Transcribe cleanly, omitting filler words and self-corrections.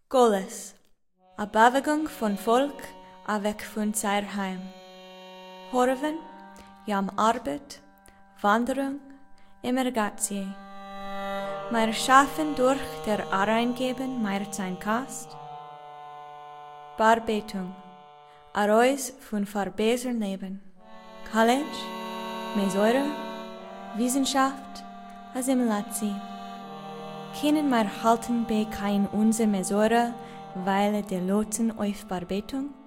Goles, a Bewegung von Volk avec von Zeirheim. Horven, jam Arbeit, Wanderung, Emergatie. Meir Schaffen durch der Areingeben meir sein Kast. Barbetung, Arois von Verbesern Leben. College, Mesäure, Wissenschaft, Assimilatie. Kennen meir halten bei kein unser Mesäure, weil der Loten auf Barbetung?